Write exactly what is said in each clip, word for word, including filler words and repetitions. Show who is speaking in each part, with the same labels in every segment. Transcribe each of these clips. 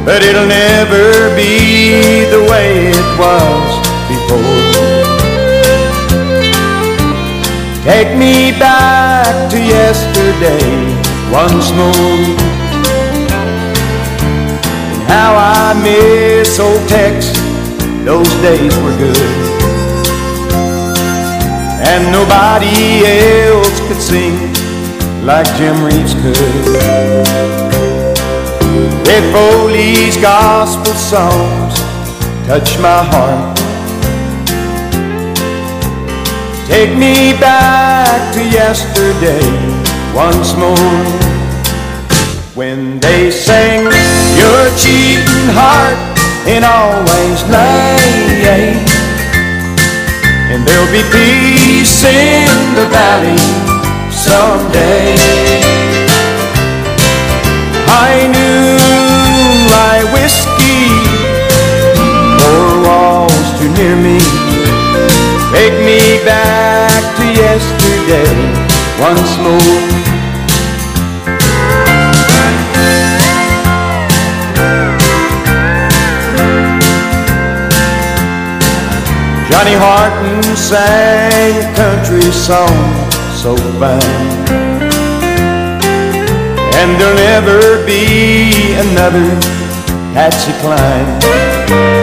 Speaker 1: but it'll never be the way it was before. Take me back to yesterday once more, and how I miss old Tex, those days were good, and nobody else could sing like Jim Reeves could. Ed Foley's gospel songs touch my heart. Take me back to yesterday once more, when they sang your cheating heart and always lay, and there'll be peace in the valley someday. High noonlight whiskey, four walls too near me. Take me back to yesterday once more. Johnny Horton sang a country song so fine, and there'll never be another Patsy Cline.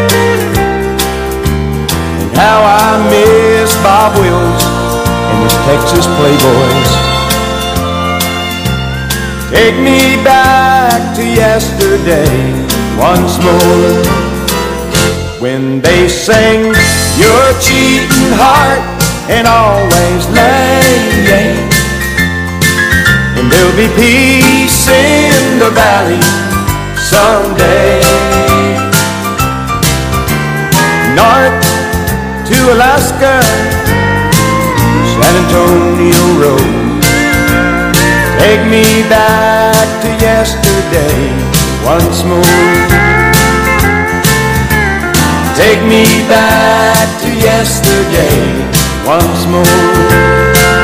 Speaker 1: How I miss Bob Wills and his Texas Playboys. Take me back to yesterday once more, when they sang your cheating heart and always lay, and there'll be peace in the valley someday. North to Alaska, San Antonio Road. Take me back to yesterday once more. Take me back to yesterday once more.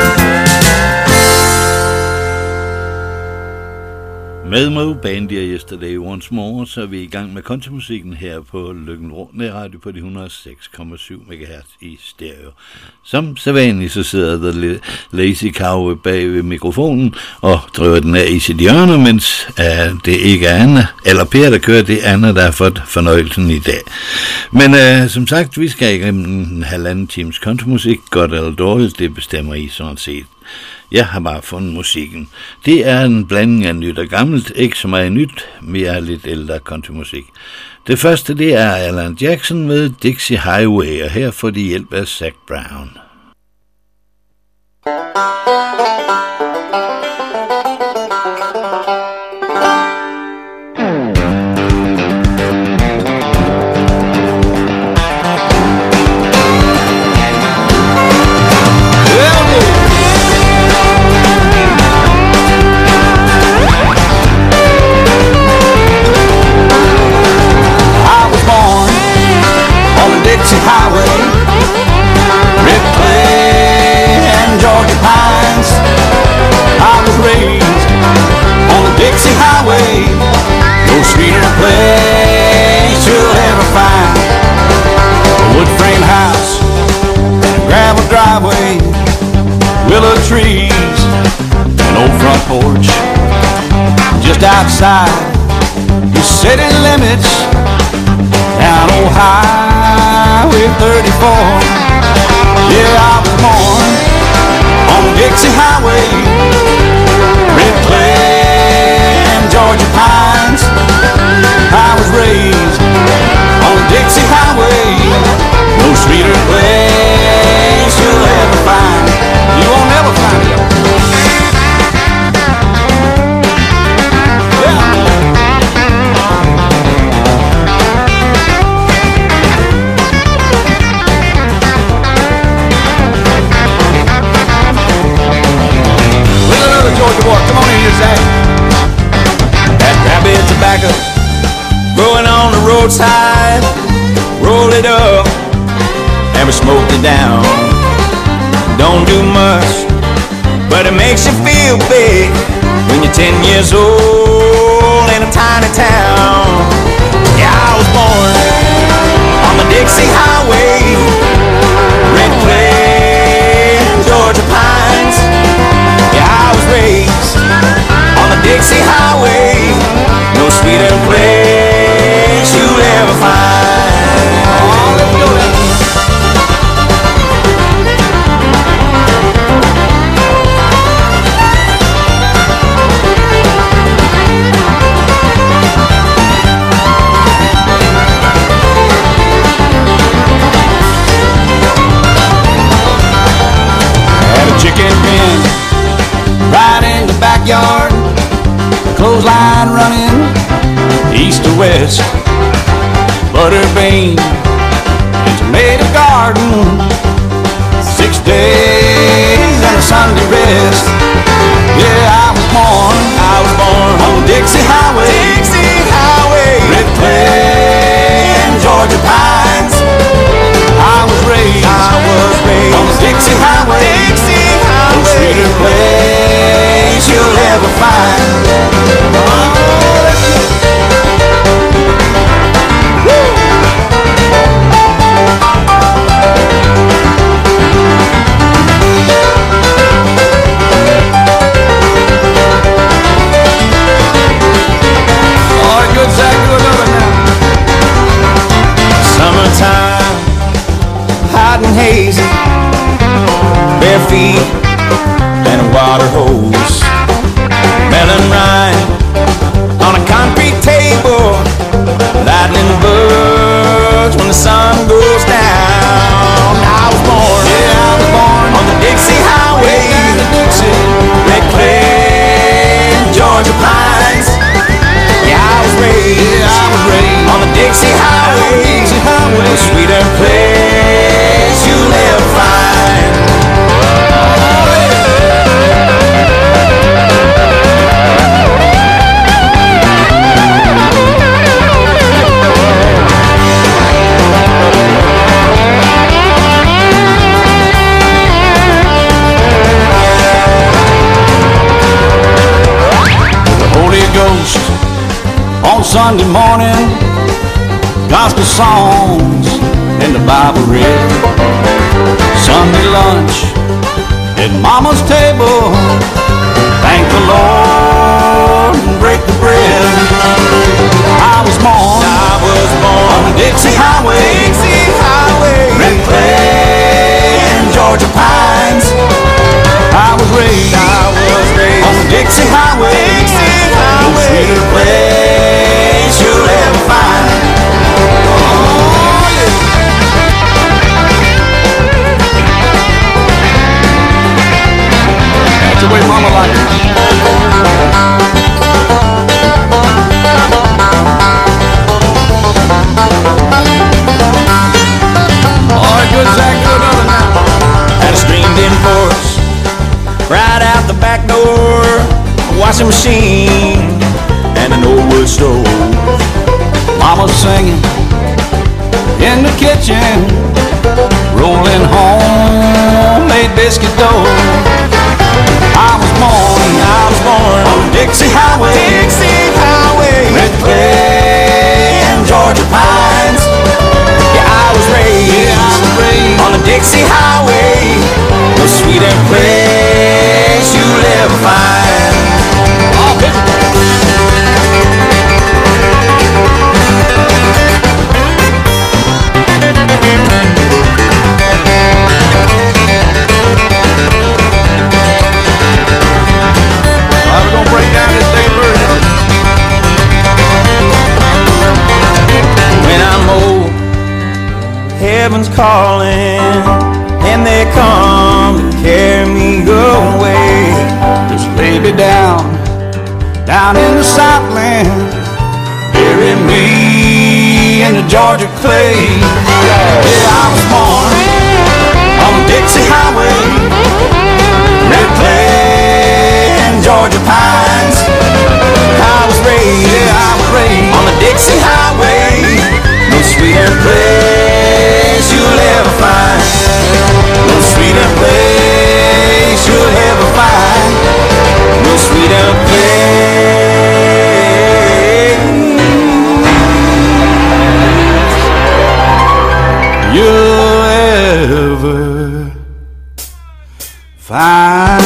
Speaker 2: Med Moe Bandy og Yesterday Once More, så er vi i gang med countrymusikken her på Løkken Radio på de et hundrede og seks komma syv megahertz i stereo. Som sædvanligt så sidder der Lazy Cow bag ved mikrofonen og driver den af i sit hjørne, mens uh, det ikke er Anna, eller Per, der kører, det er Anna, der har fået fornøjelsen i dag. Men uh, som sagt, vi skal igennem en halvanden times countrymusik, godt eller dårligt, det bestemmer I sådan set. Jeg har bare fundet musikken. Det er en blanding af nyt og gammelt, ikke så meget nyt, mere lidt ældre countrymusik. Det første, det er Alan Jackson med Dixie Highway, og her får de hjælp af Zac Brown.
Speaker 3: Dixie Highway, Red Clay and Georgia Pines. I was raised on the Dixie Highway, no sweeter place you'll ever find. A wood frame house, gravel driveway, willow trees, an old front porch. Just outside the city limits, down old Highway thirty-four. Yeah, I was born on the Dixie Highway, Red Clay and Georgia Pines. I was raised on the Dixie Highway, no sweeter place you'll ever find. You won't ever find it. Georgia boy, come on in here, Zach. That rabbit tobacco growing on the roadside, roll it up and we smoked it down. Don't do much, but it makes you feel big when you're ten years old in a tiny town. running east to west. Butter bean and tomato garden, six days and a Sunday rest. Yeah, I was born, I was born on the Dixie Highway, Dixie Highway, Red Clay and Georgia Pines. I was raised, I was raised on the Dixie Highway, Dixie Highway, no sweeter place you'll ever find. Oh, summertime, hot and hazy, bare feet and a water hose, melon rind on a concrete table, lightning bugs when the sun goes down. I was born, yeah, I was born on the Dixie Highway, the Dixie, Red Clay, Georgia Pines. Yeah, I was raised, yeah, I was raised on the Dixie Highway, Dixie Highway, the sweeter place you'll ever find. The Holy Ghost on Sunday morning, gospel songs and the Bible read. Sunday lunch at Mama's table, thank the Lord and break the bread. I was born, I was born on the Dixie Highway, Dixie Highway, Red Clay and Georgia Pines. I was raised, I was raised on the Dixie Highway, Dixie Highway, no sweeter place you'll ever find. Oh, yeah. That's the way Mama liked it. Oh, good Zach, do another now. Had a streamed-in porch right out the back door, a washing machine and an old wood stove. Mama singing in the kitchen, rolling homemade biscuit dough. I was born, I was born on the Dixie Highway, Dixie Highway, Red Clay and Georgia Pines. Yeah, I was raised, yeah, I was raised on the Dixie Highway, no sweeter place you'll ever find. Oh, we're gonna break down this day version. When I'm old, heaven's calling, and they come to carry me away. Just lay me down, down in the Southland, bury me in the Georgia clay. Yeah, I was born on the Dixie Highway, Red Clay and Georgia Pines. I was raised, yeah, I was raised on the Dixie Highway, no sweeter place you'll ever find. No sweeter place you'll ever find. No sweeter place you'll ever find.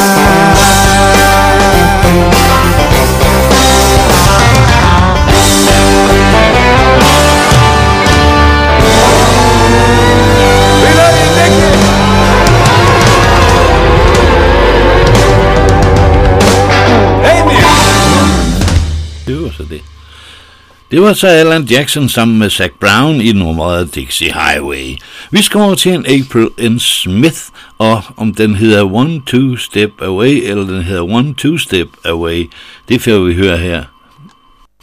Speaker 2: Det. det var så Alan Jackson sammen med Zac Brown i nummeret Dixie Highway. Vi skal over til en April N. Smith, og om den hedder One Two Step Away, eller den hedder One Two Step Away, det får vi høre her.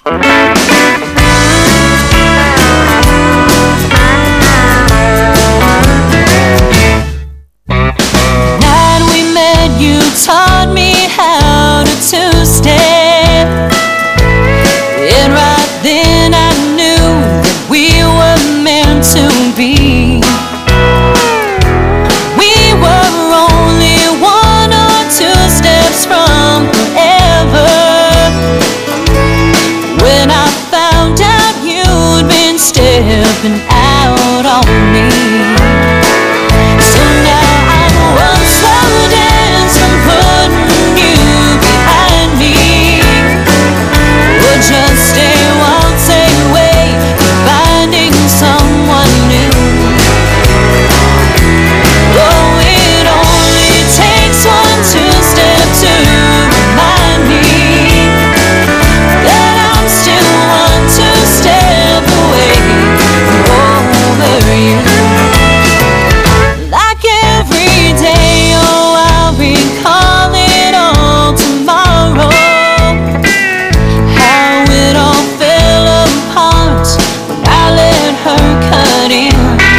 Speaker 4: stepping out on me. So now I'm one slow dance from putting you behind me. Would just stay one say away from finding someone new. Oh, it only takes one two-step to remind me that I'm still one two-step away from over you. Like every day, oh, I'll recall it all tomorrow. How it all fell apart when I let her cut in.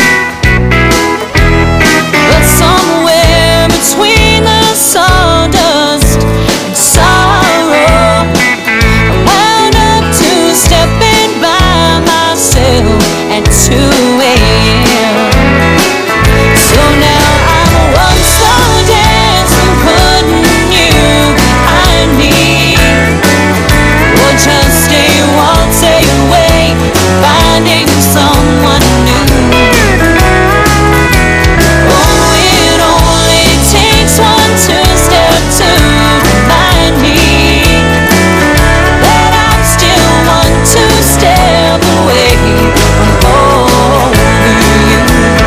Speaker 4: But somewhere between the sawdust and sorrow, I wound up two-stepping by myself at two a.m. So now I'm one slow dance from putting you behind me. Or just stay one day away from finding someone new. Oh, it only takes one two-step to remind me that I'm still one two-step away from over you.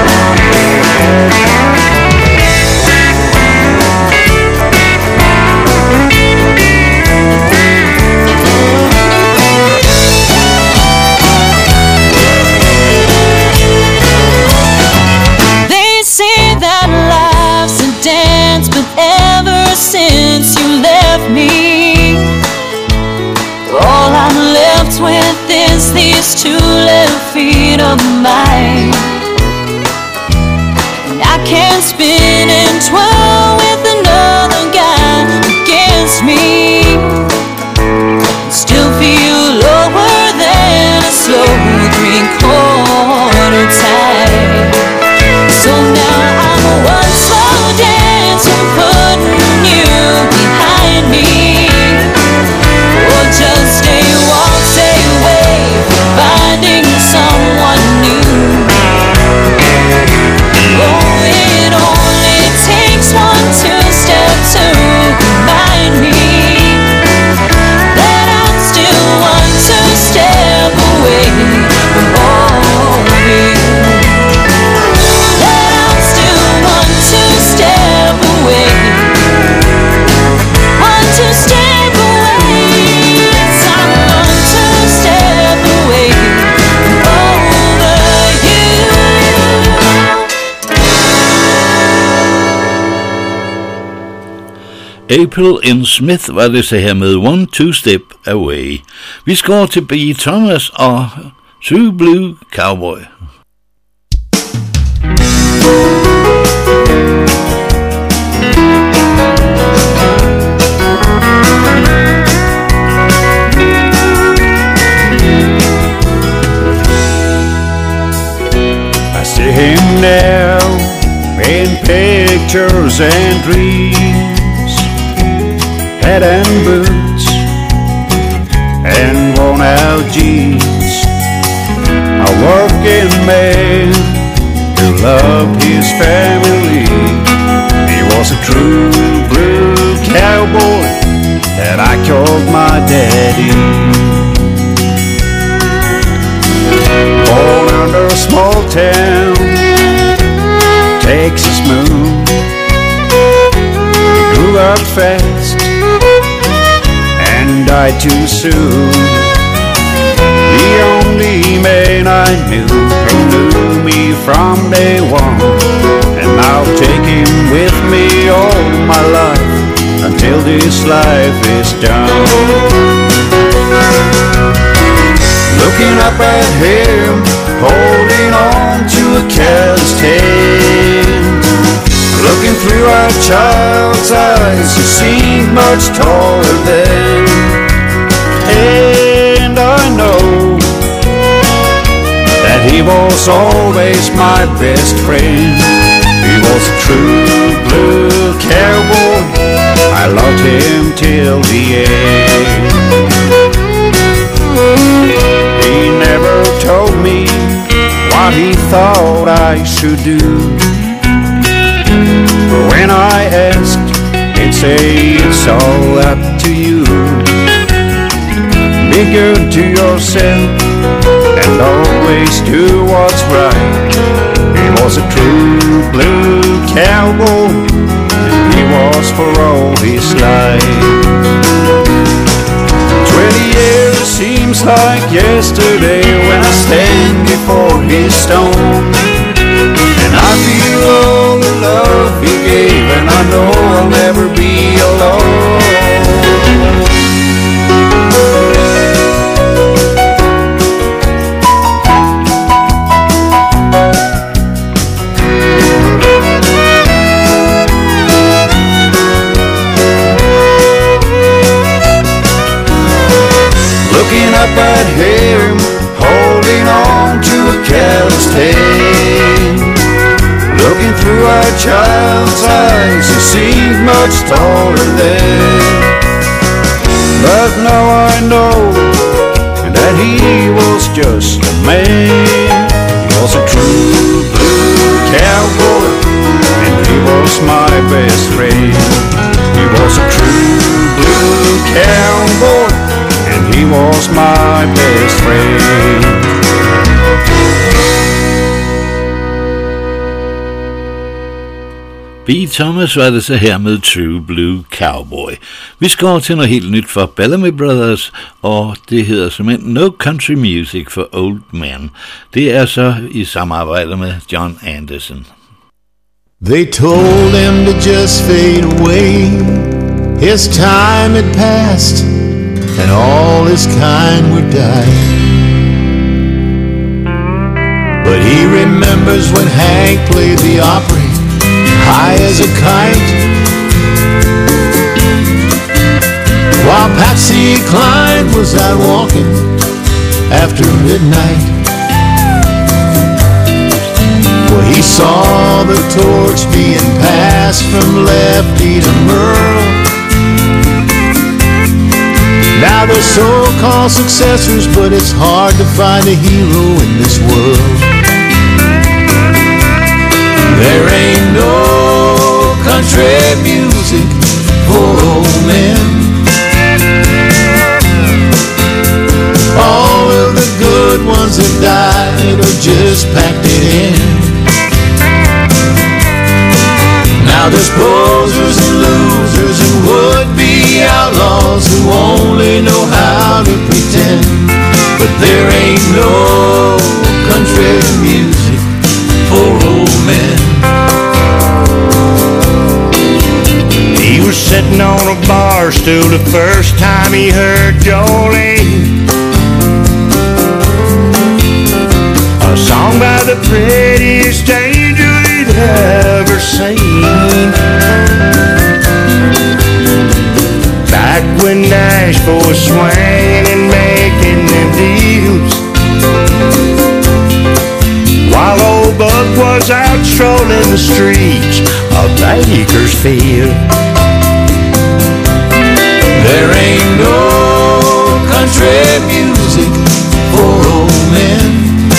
Speaker 4: They say that life's a dance, but ever since you left me, all I'm left with is these two left feet of mine. And I can't spin and twirl with another guy against me. Still feel lower than a slow three-quarter tide. So now I'm one slow dance from putting you behind me. Or just stay one day away from finding someone new. Oh, it only takes one two-step to remind me that I'm still one two-step away from over you. That I'm still one two-step away. One two-step away. Yes, I'm one two-step away from over you.
Speaker 2: April in Smith var det så her med One Two Step Away. Vi skal over til B. Thomas og Two Blue Cowboy.
Speaker 1: I see him now in pictures and dreams, hat and boots and worn out jeans, a working man who loved his family. He was a true blue cowboy that I called my daddy. Born under a small town, Texas moon. He grew up fast and died too soon. The only man I knew who knew me from day one, and I'll take him with me all my life until this life is done. Looking up at him, holding on to a calloused hand, looking through our child's eyes, he seemed much taller then. And I know that he was always my best friend. He was a true blue cowboy, I loved him till the end. He never told me thought I should do. But when I asked, they'd say it's all up to you. Be good to yourself and always do what's right. He was a true blue cowboy, he was for all his life. Twenty years seems like yesterday when I stand before his stone, and I feel all the love he gave, and I know I'll never be alone. Looking up at him, holding on to a calloused hand. Looking through our child's eyes, he seemed much taller then. But now I know that he was just a man. He was a true blue cowboy, and he was my best friend. He was a true blue cowboy, and he was my best friend.
Speaker 2: B. Thomas var det så her med True Blue Cowboy. Vi skal over til noget helt nyt for Bellamy Brothers, og det hedder simpelthen No Country Music for Old Men. Det er så i samarbejde med John Anderson.
Speaker 5: They told him to just fade away. His time had passed, and all his kind would die. But he remembers when Hank played the Opry, high as a kite, while Patsy Cline was out walking after midnight. Well, he saw the torch being passed from Lefty to Merle. Now they're so-called successors, but it's hard to find a hero in this world. There ain't no country music for old men. All of the good ones have died or just packed it in. Now there's posers and losers and would-be outlaws who only know how to pretend. But there ain't no country music for old men.
Speaker 6: He was sitting on a bar stool the first time he heard Jolene, a song by the prettiest angel he'd ever seen. Back when Nashville was swinging and making them deals, while old Buck was out strolling the streets of Bakersfield.
Speaker 5: There ain't no country music for old men.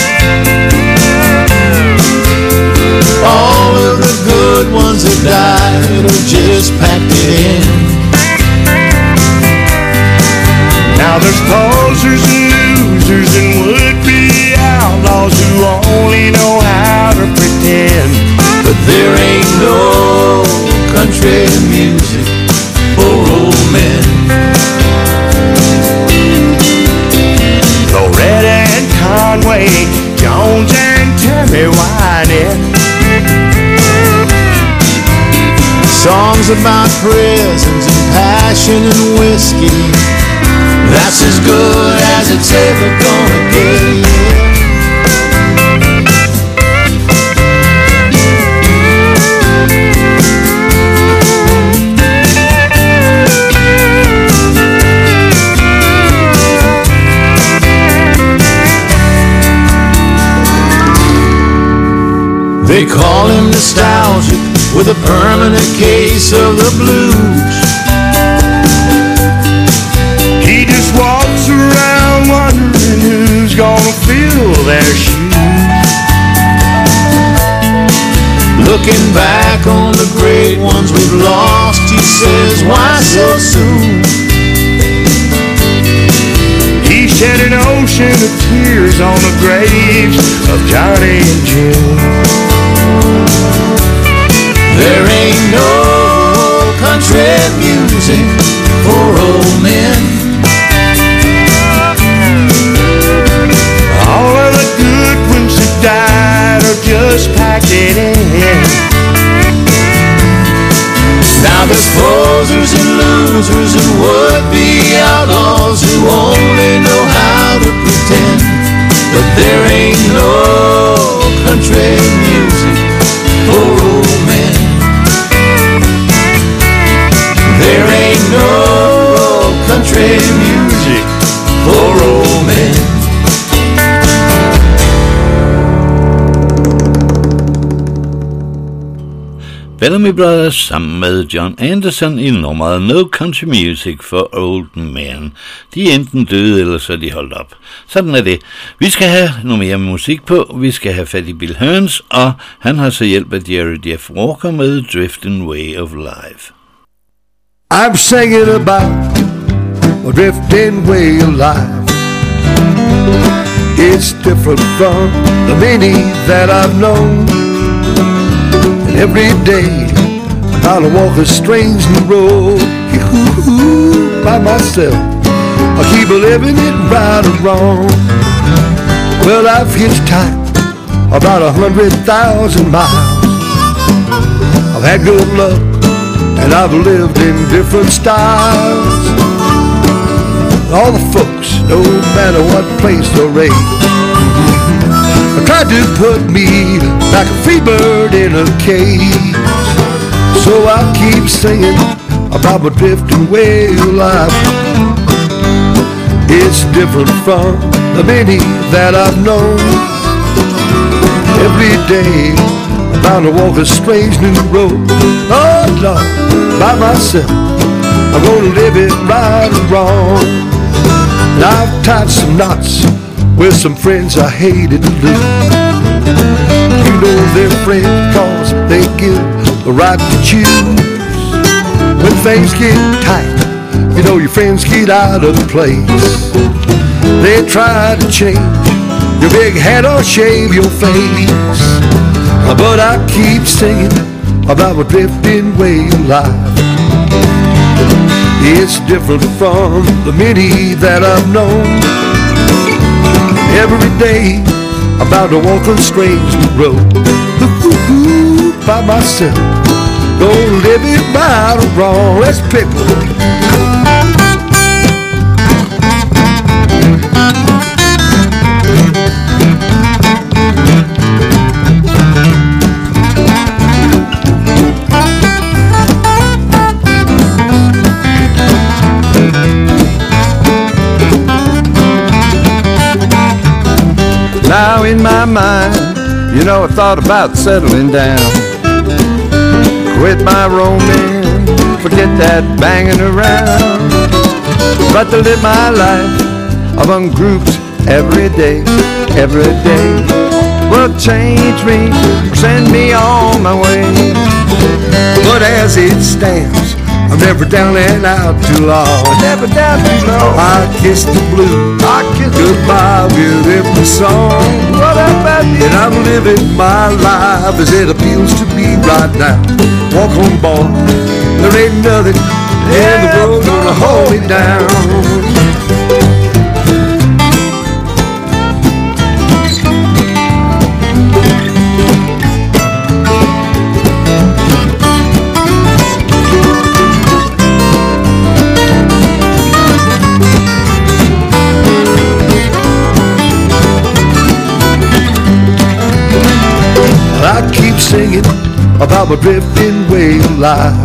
Speaker 5: All of the good ones have died or just packed it in.
Speaker 6: Now there's posers and losers and would-be outlaws who only know how to pretend.
Speaker 5: But there ain't no country music for old men.
Speaker 6: Loretta and Conway, Jones and Tammy Wynette,
Speaker 5: songs about prisons and passion and whiskey, that's as good as it's ever gonna get. They call him nostalgic with a permanent case of the blues.
Speaker 6: He just walks around wondering who's gonna fill their shoes.
Speaker 5: ones we've lost, he says, why so soon?
Speaker 6: He shed an ocean of tears on the graves of Johnny and Jim.
Speaker 5: There ain't no country music for old men.
Speaker 6: All of the good ones that died are just packed it in.
Speaker 5: Now there's posers and losers and would-be outlaws who only know how to pretend. But there ain't no country music for old men. There ain't no country music for old men.
Speaker 2: Bellamy Brothers sammen med John Anderson i nummeret No Country Music for Old Men. De er enten døde, eller så er de holdt op. Sådan er det. Vi skal have noget mere musik på. Vi skal have fat i Bill Hearns, og han har så hjælp af Jerry Jeff Walker med Drifting Way of Life.
Speaker 7: I'm singing about a drifting way of life. It's different from the many that I've known. And every day I'm out to walk a strange new road by myself. I keep living it right or wrong. Well, I've hitchhiked about a hundred thousand miles. I've had good luck and I've lived in different styles. All the folks, no matter what place or race, tried to put me like a free bird in a cage. So I keep singing about my drifting way of life. It's different from the many that I've known. Every day I'm bound to walk a strange new road. Oh Lord, by myself I'm gonna live it right or wrong. And I've tied some knots with some friends I hated to lose. You know they're friends cause they give the right to choose. When things get tight, you know your friends get out of place. They try to change your big head or shave your face. But I keep singing about a drifting way of life. It's different from the many that I've known. Every day I'm about to walk a strange new road. Ooh, by myself, don't live it right or wrong. Let's pick one.
Speaker 8: Now in my mind, you know, I thought about settling down. Quit my roaming, forget that banging around. But to live my life among groups every day, every day will change me, send me on my way.
Speaker 7: But as it stands, I'm never down and out too long.
Speaker 8: Never down too long.
Speaker 7: I kiss the blue, I kiss goodbye with every song.
Speaker 8: What about you?
Speaker 7: And I'm living my life as it appeals to me right now. Walk on, boy, there ain't nothing in the world gonna hold me down. I keep singing about my drifting way of life.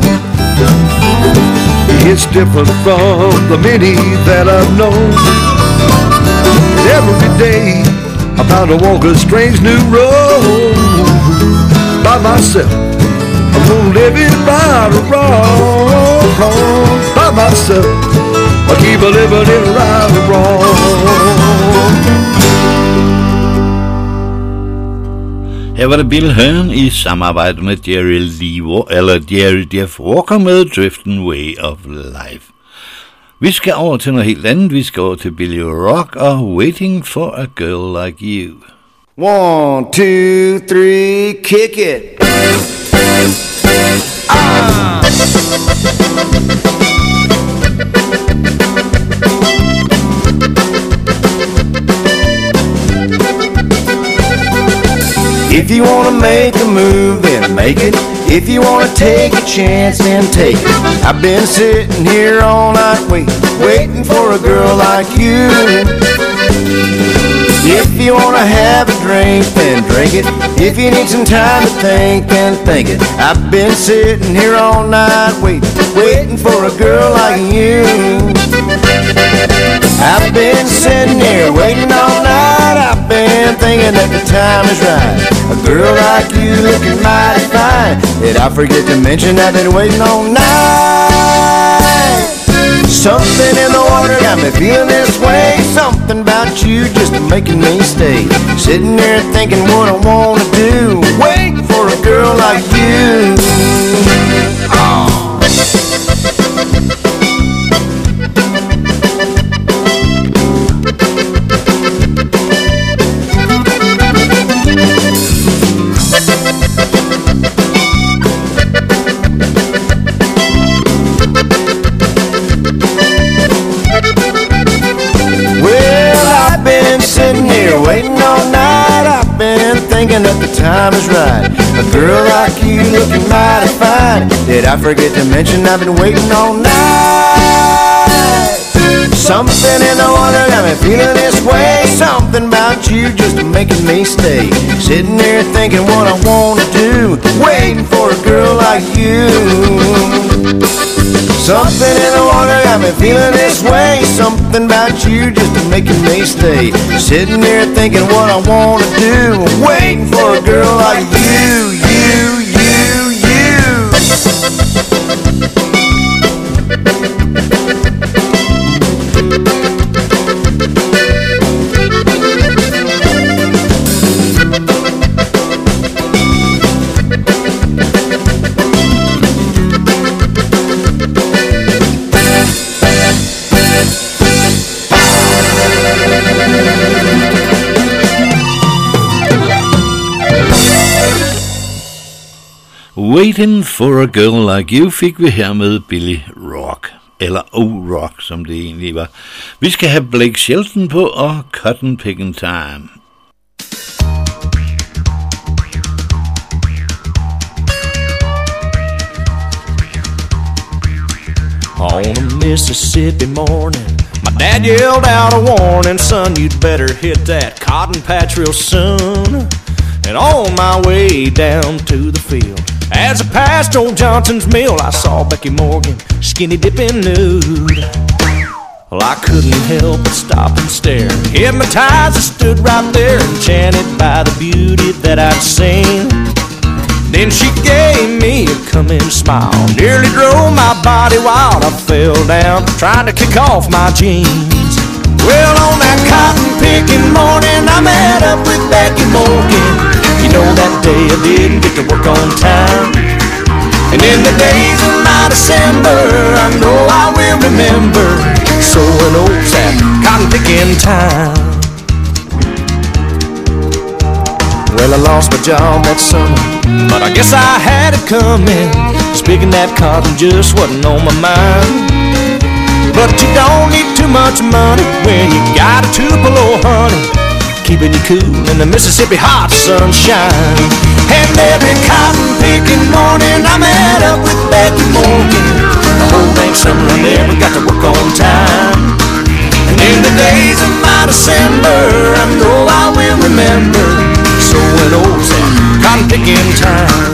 Speaker 7: It's different from the many that I've known. And every day I'm bound to walk a strange new road. By myself, I'm gonna live it right or wrong. By myself, I keep a living it right or wrong.
Speaker 2: Her Her var det Bill Hearn i samarbejde med Jerry Lee, eller Jerry Jeff Walker med Driftin' Way of Life. Vi skal over til noget helt andet. Vi skal over til Billy Rock og Waiting for a Girl Like You.
Speaker 5: One, two, three, kick it. Ah! If you wanna make a move, then make it. If you wanna take a chance, then take it. I've been sitting here all night waiting, waiting for a girl like you. If you wanna have a drink, then drink it. If you need some time to think, then think it. I've been sitting here all night waiting, waiting for a girl like you. I've been sitting here waiting all night. I've been thinking that the time is right. A girl like you looking mighty fine. Did I forget to mention I've been waiting all night? Something in the water got me feeling this way. Something about you just making me stay. Sitting there thinking what I wanna do, waiting for a girl like you. Oh. Waiting all night, I've been thinking that the time is right. A girl like you looking mighty fine. Did I forget to mention I've been waiting all night? Something in the water got me feeling this way. Something about you just making me stay. Sitting there thinking what I wanna do, waiting for a girl like you. Something in the water got me feeling this way. Something about you just making me stay. Sitting there thinking what I wanna do, waiting for a girl like you, you, you, you.
Speaker 2: Waiting for a Girl Like You fik vi her med Billy Rock, eller O-Rock, som det egentlig var. Vi skal have Blake Shelton på og Cotton Picking Time.
Speaker 9: On a Mississippi morning, my dad yelled out a warning, son, you'd better hit that cotton patch real soon. And on my way down to the field, as I passed old Johnson's mill, I saw Becky Morgan skinny dipping nude. Well, I couldn't help but stop and stare. Hypnotized, I stood right there, enchanted by the beauty that I'd seen. Then she gave me a come-in smile, nearly drove my body wild. I fell down, trying to kick off my jeans. Well, on that cotton-picking morning, I met up with Becky Morgan. You know, that day I didn't get to work on time. And in the days of my December, I know I will remember sowing oats at cotton-picking time. Well, I lost my job that summer, but I guess I had it coming. Speaking that cotton just wasn't on my mind. But you don't need too much money when you got a Tupelo honey, keeping you cool in the Mississippi hot sunshine. And every cotton-picking morning I met up with Becky Morgan. The whole dang summer I never got to work on time. And in the days of my December, I know I will remember sowing oats at cotton-picking time.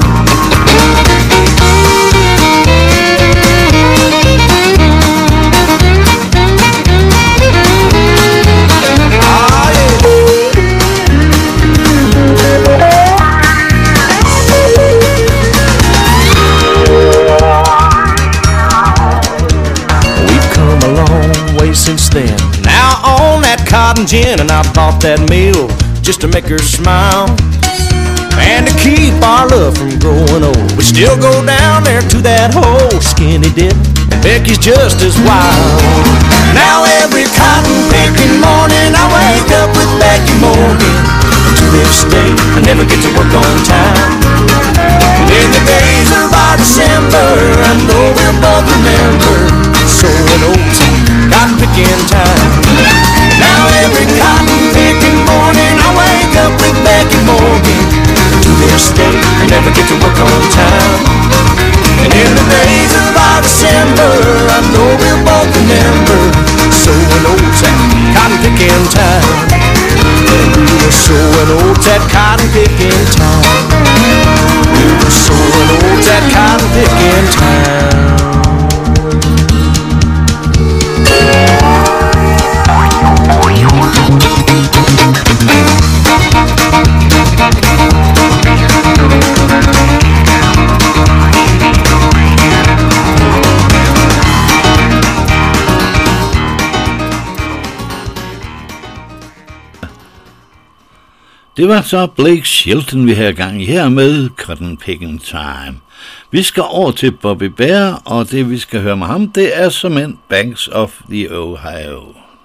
Speaker 9: Since then, now on that cotton gin, and I bought that meal just to make her smile. Man, to keep our love from growing old, we still go down there to that whole skinny dip, and Becky's just as wild. Now every cotton picking morning I wake up with Becky Morgan. To this day I never get to work on time. And in the days of our December I know we'll both remember sowing oats and cotton picking time. Now every cotton picking morning I wake up with Becky Morgan. To this day I never get to work on time. And in the days of our December I know we'll both remember sowing oats at cotton picking time. And we were sowing oats at cotton picking time. We were sowing oats at cotton picking time.
Speaker 2: Det var så Blake Shelton, vi havde gang i her med Cotton Picking Time. Vi skal over til Bobby Bare, og det vi skal høre med ham, det er såmænd Banks of the Ohio.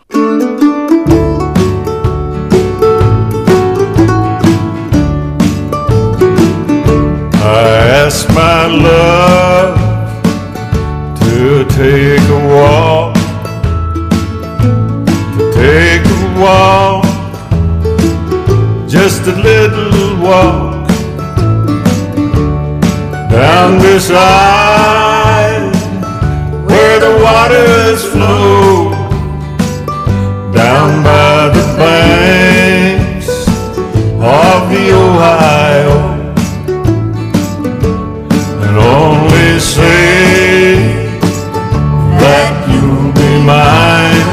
Speaker 6: I asked my love to take a walk, to take a walk, just a little walk down beside where the waters flow, down by the banks of the Ohio. And only say that you'll be mine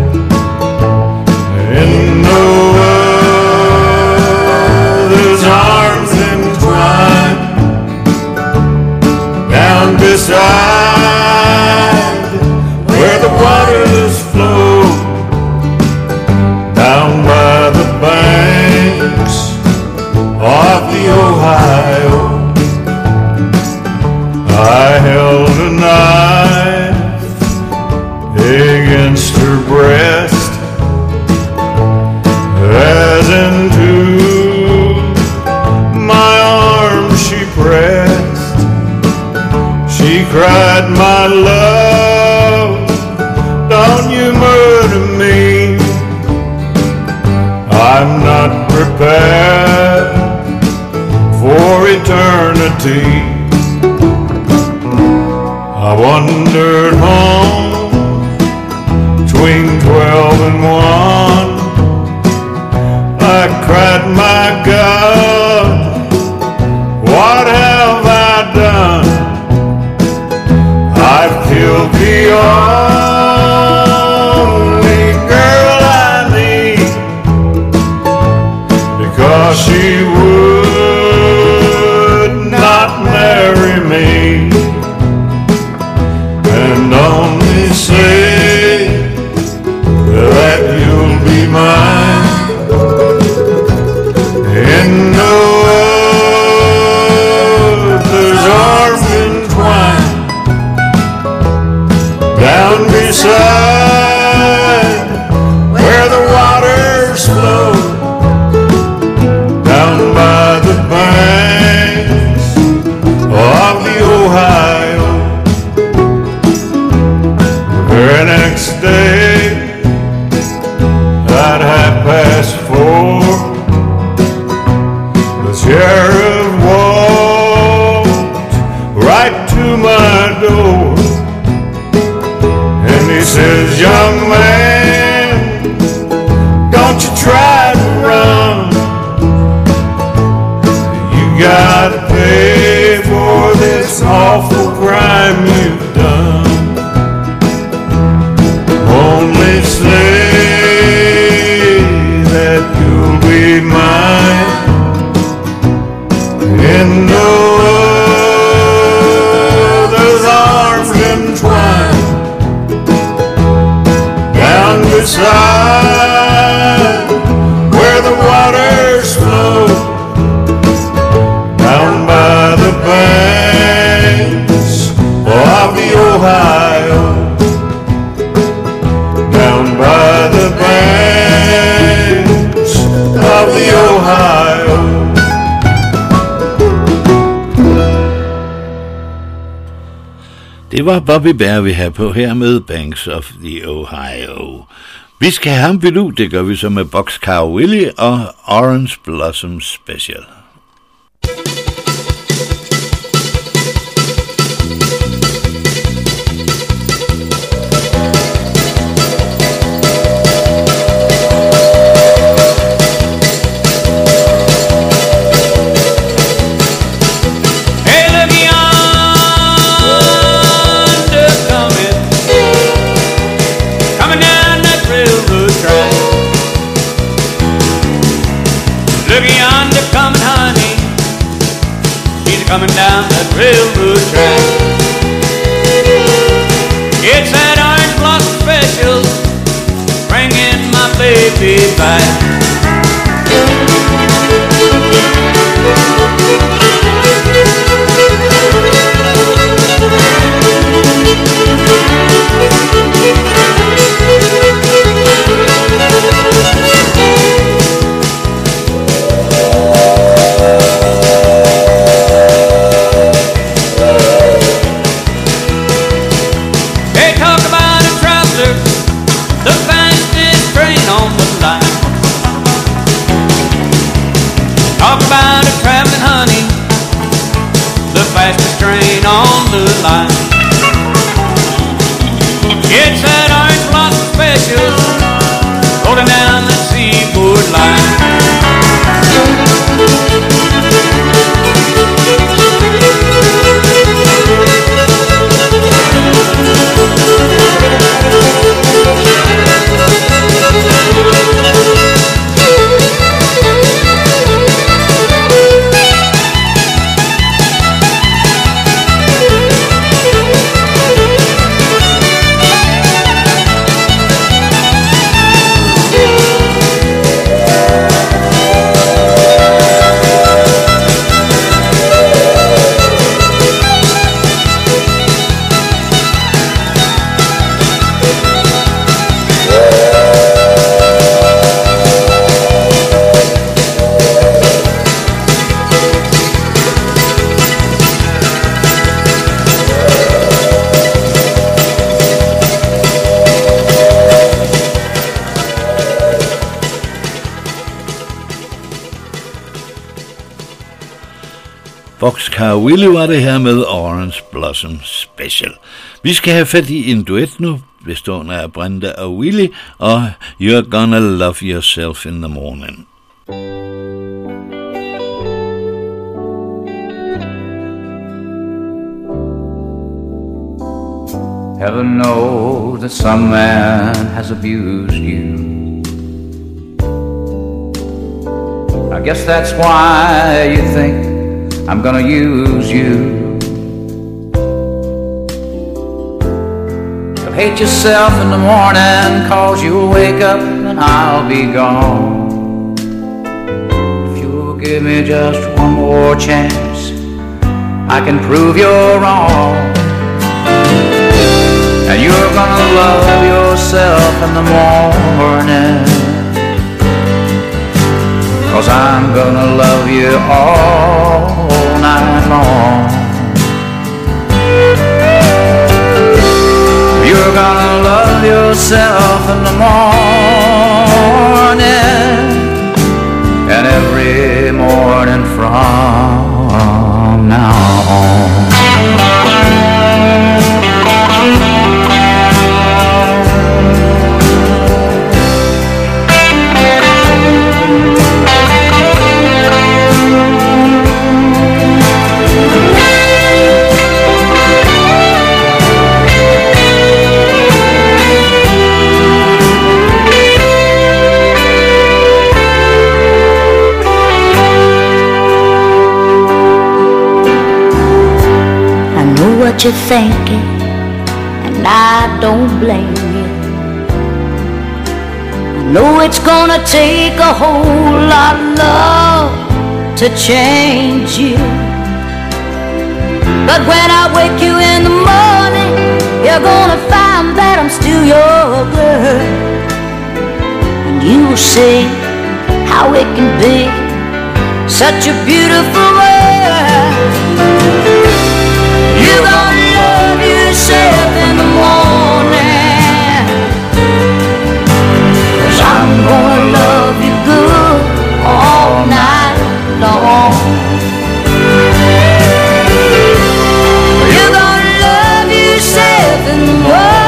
Speaker 6: in no other's arms entwined, down beside where the waters flow, down by the banks of the Ohio. I held a knife against her breast, as into my arms she pressed. She cried, my love, don't you murder me. I'm not prepared for eternity. I wandered home between twelve and one. I cried, my God, what have I done? I've killed the only girl I need, because she would not marry me. And only say that you'll be mine in no other's arms entwined, down beside where the waters flow, down by the banks of the Ohio. The very next day at half past four, the sheriff walked right to my door, and he says, young man, don't you try to run. You gotta pay for this awful crime you've done. Only say that
Speaker 2: Det var Bobby Bare, vi havde på her med Banks of the Ohio. Vi skal have ham ud, det gør vi så med Boxcar Willie og Orange Blossom Special.
Speaker 10: Coming down that railroad track. It's that orange blossom special, bringing my baby back. Talk about a traveling honey, the fastest train on the line. It's that orange blossom special, rolling down the seaboard line.
Speaker 2: Boxcar Willie var det her med Orange Blossom Special. Vi skal have fat i en duet nu, bestående af Brenda og Willie, og You're Gonna Love Yourself in the Morning.
Speaker 11: Heaven knows that some man has abused you. I guess that's why you think I'm gonna use you. You'll hate yourself in the morning, cause you'll wake up and I'll be gone. If you'll give me just one more chance, I can prove you're wrong. And you're gonna love yourself in the morning, cause I'm gonna love you all night long. You're gonna love yourself in the morning, and every morning from now on.
Speaker 12: What you're thinking, and I don't blame you. I know it's gonna take a whole lot of love to change you, but when I wake you in the morning, you're gonna find that I'm still your girl, and you'll see how it can be such a beautiful world. You're gonna love yourself yourself in the morning, 'cause I'm gonna love you good all night long. You're gonna love yourself in the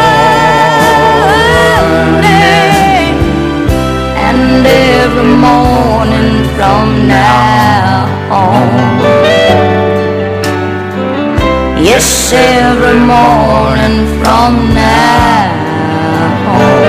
Speaker 12: morning and every morning from now on. Yes, every morning from now on.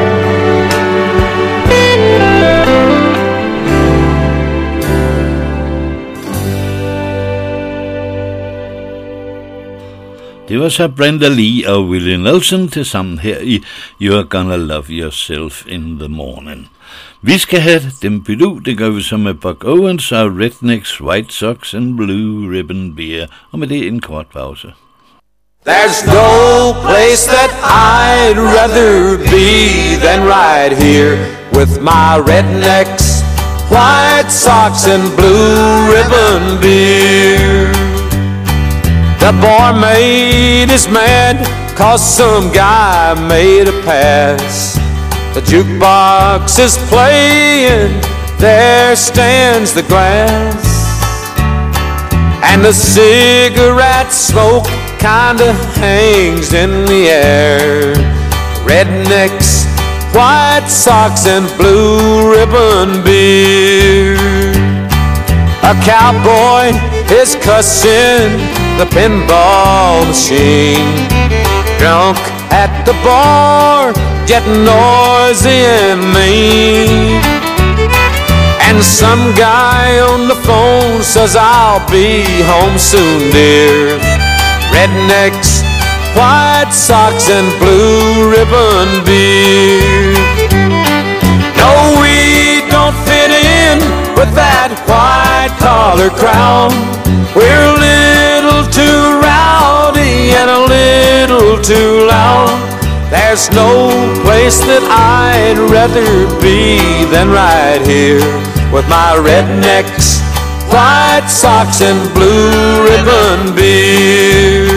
Speaker 2: Det var så Brenda Lee og Willie Nelson til sammen her i You're Gonna Love Yourself in the Morning. Vi skal have dem bytte ud, det gør vi så med Buck Owens og Rednecks, White Sox and Blue Ribbon Beer, og med det en kort pause.
Speaker 3: There's no place that I'd rather be than right here with my rednecks, white socks and blue ribbon beer. The boy made his mad 'cause some guy made a pass. The jukebox is playing, there stands the glass, and the cigarette smoke kinda hangs in the air. Rednecks, white socks and blue ribbon beer. A cowboy is cussing the pinball machine, drunk at the bar, getting noisy and mean. And some guy on the phone says I'll be home soon, dear. Rednecks, white socks and blue ribbon beer. No, we don't fit in with that white collar crowd. We're a little too rowdy and a little too loud. There's no place that I'd rather be than right here with my rednecks, white socks and blue ribbon beer.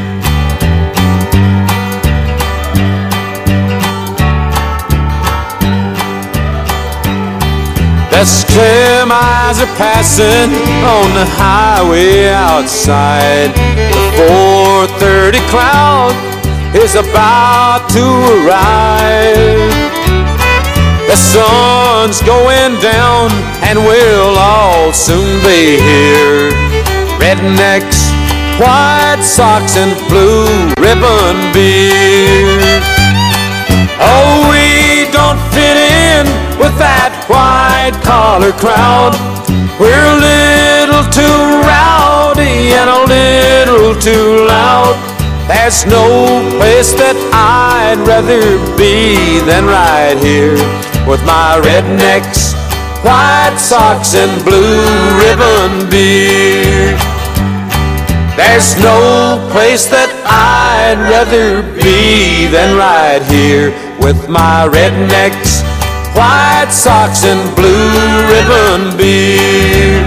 Speaker 3: The semis are passing on the highway outside. The four thirty cloud is about to arrive. The sun's going down and we'll all soon be here. Rednecks, white socks and blue ribbon beer. Oh, we don't fit in with that white collar crowd. We're a little too rowdy and a little too loud. There's no place that I'd rather be than right here with my rednecks, white socks and blue ribbon beer. There's no place that I'd rather be than right here with my rednecks, white socks and blue ribbon beer.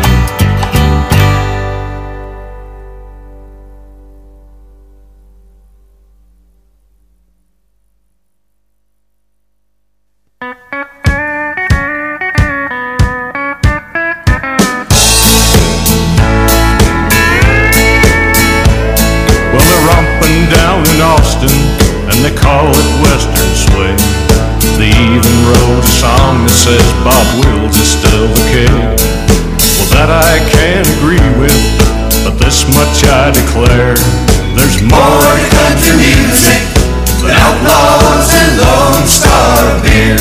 Speaker 6: And they call it Western Swing. They even wrote a song that says Bob Wills is still the king. Well, that I can agree with, but this much I declare: there's more to country music than outlaws and Lone Star beer.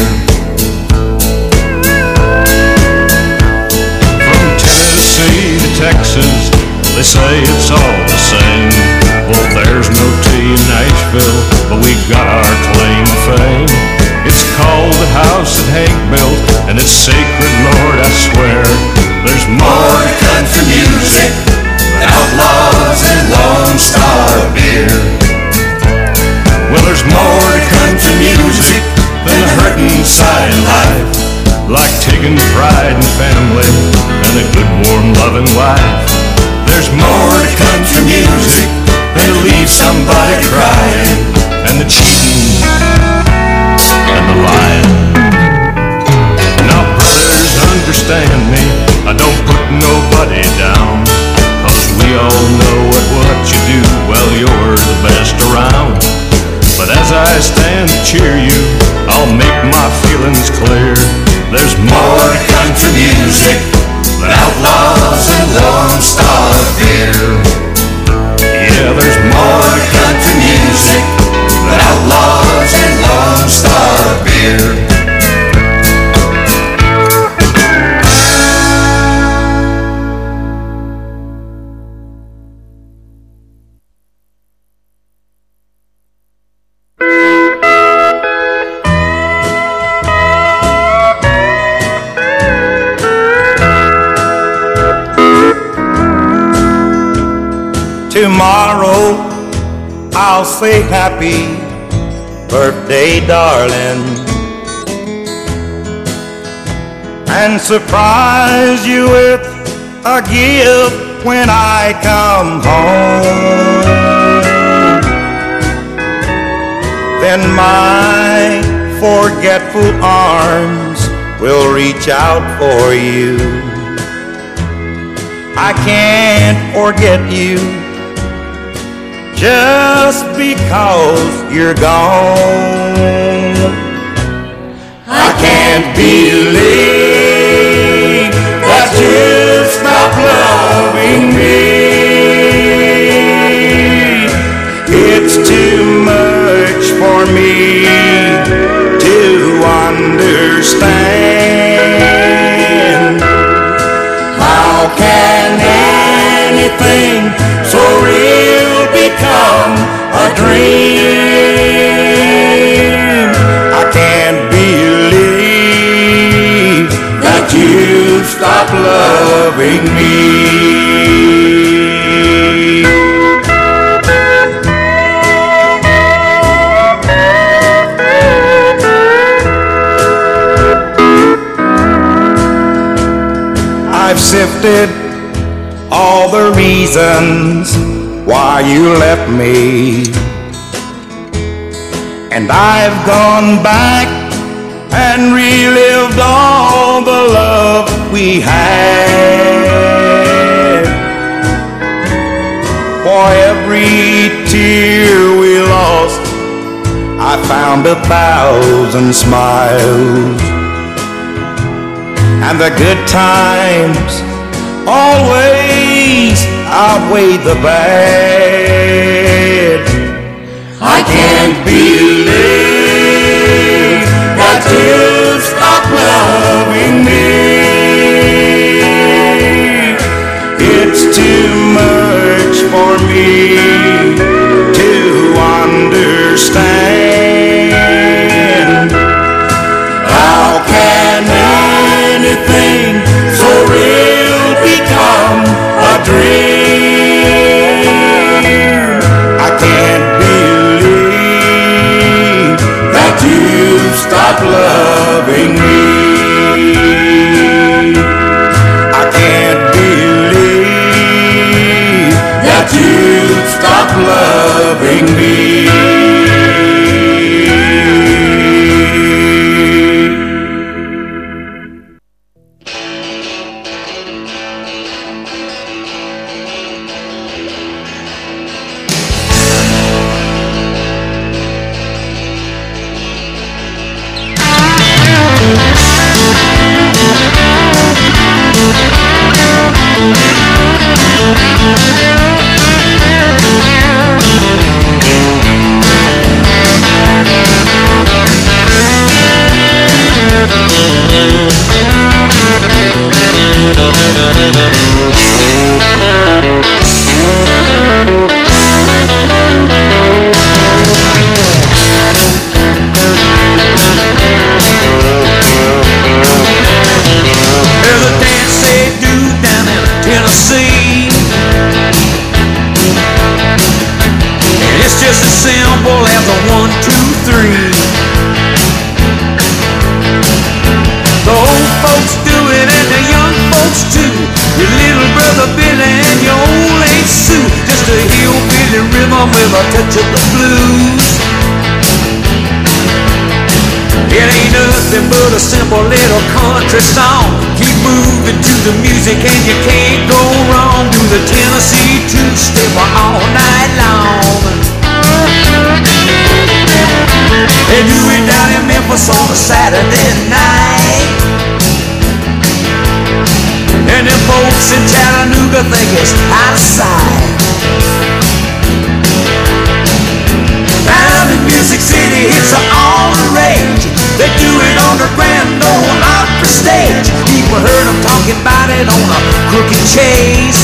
Speaker 6: From Tennessee to Texas, they say it's all the same. Well, there's no tea in Nashville, but we got our claim to fame. It's called the house that Hank built, and it's sacred, Lord, I swear. There's more to country music than outlaws and Lone Star beer. Well, there's more to country music than a hurtin' side of life, like taking pride in family and a good, warm, loving wife. There's more to country music than a
Speaker 5: leave somebody crying.
Speaker 6: And the cheating and the lying. Now brothers, understand me, I don't put nobody down, 'cause we all know at what you do, well you're the best around. But as I stand to cheer you, I'll make my feelings clear. There's more to country music than outlaws and Lone Star beer. Yeah, there's more to country music than outlaws and Lone Star beer.
Speaker 9: Tomorrow I'll say happy birthday, darling, and surprise you with a gift when I come home. Then my forgetful arms will reach out for you. I can't forget you just because you're gone.
Speaker 5: I can't believe that you stopped loving me.
Speaker 9: It's too much for me to understand.
Speaker 5: How can anything so real become a dream?
Speaker 9: I can't believe
Speaker 5: that you stopped loving me.
Speaker 9: I've sifted all the reasons why you left me, and I've gone back and relived all the love we had. For every tear we lost, I found a thousand smiles, and the good times always outweigh the bad.
Speaker 5: I can't believe that you stopped loving me.
Speaker 9: It's too much for me to understand.
Speaker 5: How can anything so real become a dream?
Speaker 9: I can't believe
Speaker 5: that you stopped loving me.
Speaker 10: country song. Keep moving to the music and you can't go wrong. Do the Tennessee two-step all night long. They do it down in Memphis on a Saturday night. And them folks in Chattanooga think it's out of sight. Down in Music City, it's all the rage. They do it on the Grand Ole Opry stage. People heard them talking about it on a crooked chase.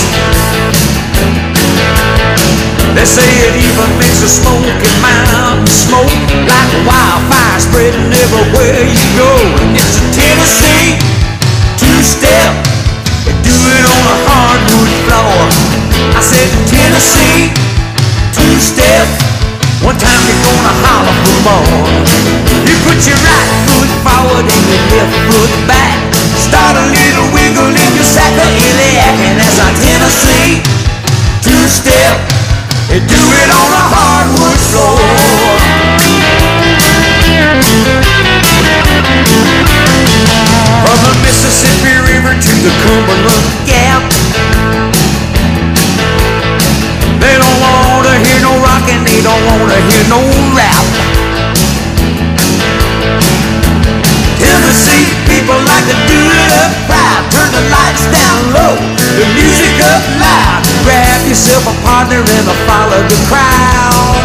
Speaker 10: They say it even makes a smoky mountain smoke like a wildfire spreading everywhere you go. And it's a Tennessee two-step. They do it on a hardwood floor. I said Tennessee two-step. One time you're gonna holler for more. You put your right foot forward and your left foot back. Start a little wiggle in your sacroiliac. And that's a Tennessee two-step. They do it on a hardwood floor. From the Mississippi River to the Cumberland Gap, they don't wanna hear no rock and they don't wanna hear no rap. Tennessee people like to do it up proud. Turn the lights down low, the music up loud. Grab yourself a partner and a follow the crowd.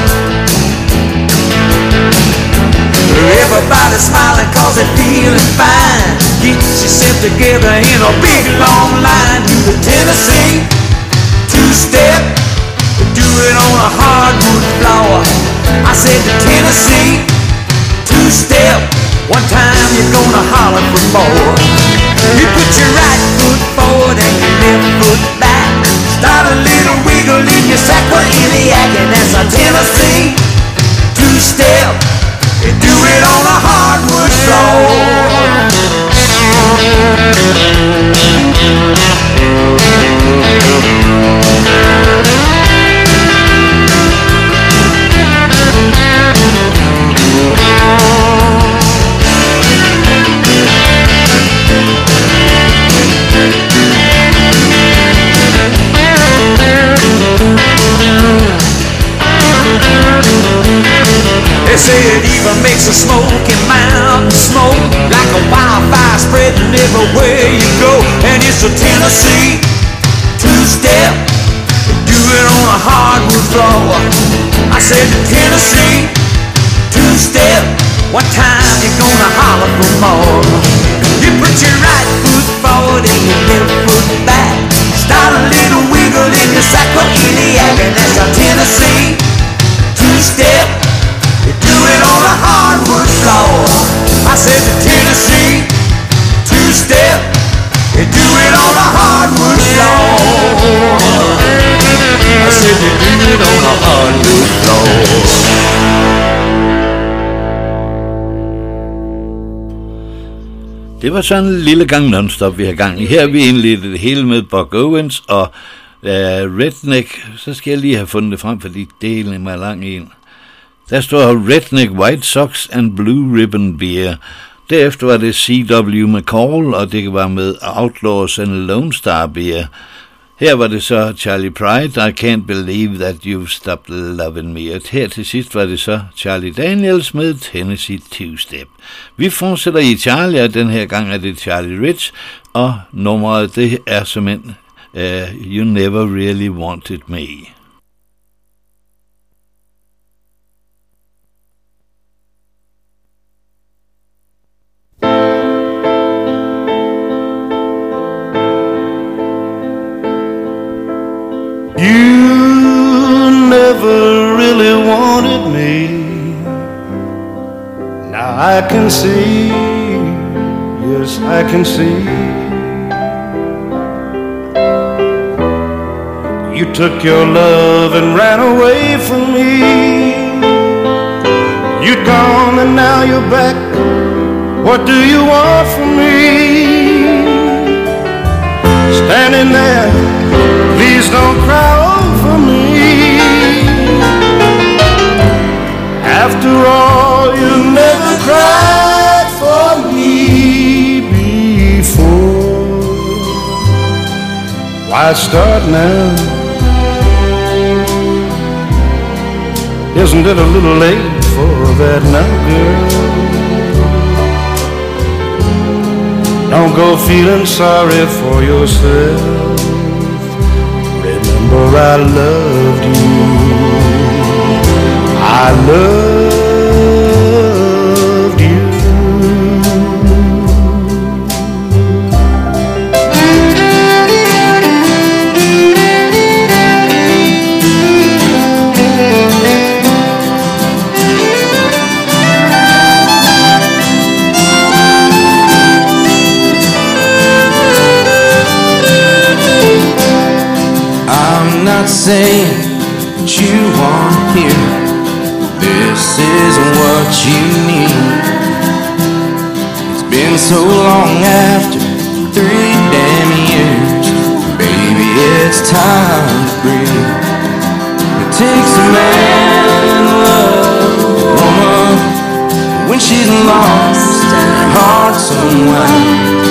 Speaker 10: Everybody's smiling cause they're feeling fine. Get yourself together in a big long line. Do the Tennessee two-step. Do it on a hardwood floor. I said the Tennessee two-step. One time you're gonna holler for more. You put your right foot forward and your left foot back. Start a little wiggle in your sacroiliac. And that's a Tennessee two-step. You do it on a hardwood floor. They say it even makes a smoky mountain smoke like a wildfire spreading everywhere you go. And it's a Tennessee two-step. Do it on a hardwood floor. I said the Tennessee two-step. One time you're gonna holler for more. You put your right foot forward and your left foot back. Start a little wiggle in your sacroiliac. And that's a Tennessee two-step. You do it on a hardwood floor. I said the Tennessee two-step. You do it on a hardwood floor. I said you do it on a hardwood floor.
Speaker 2: Det var sådan en lille gang non-stop, vi har gang i. Her har vi indledt det hele med Buck Owens og uh, Redneck. Så skal jeg lige have fundet det frem, fordi delen er mig lang en. Der står Redneck White Sox and Blue Ribbon Beer. Derefter var det C W McCall, og det var med Outlaws and Lone Star Beer. Her var det så Charlie Pride, I Can't Believe That You've Stopped Loving Me. Og her til sidst var det så Charlie Daniels med Tennessee Two-Step. Vi fortsætter i Charlie, og den her gang er det Charlie Rich, og nummeret det er simpelthen uh, You Never Really Wanted Me.
Speaker 13: You never really wanted me. Now I can see, yes I can see. You took your love and ran away from me. You'd gone and now you're back. What do you want from me? Standing there, please don't cry over me. After all, you never cried for me Why start now? Isn't it a little late for that now, girl? Don't go feeling sorry for yourself. Remember I loved you. I loved you.
Speaker 5: I'm not saying that you want to hear this isn't what you need. It's been so long after three damn years. Baby, it's time to breathe. It takes a man to love a woman when she's lost and her heart's unwound.